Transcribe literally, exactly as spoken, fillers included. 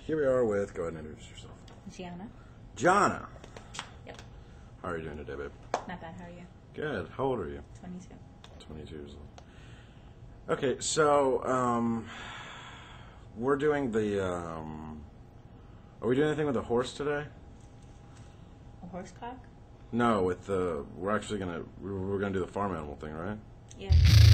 here we are with, go ahead and introduce yourself. Gianna. Jana. Yep. How are you doing today, babe? Not bad. How are you? Good. How old are you? twenty-two. twenty-two years old. Okay, so, um, we're doing the, um, are we doing anything with the horse today? A horse cock? No, with the, we're actually gonna, we're, we're gonna do the farm animal thing, right? Yeah.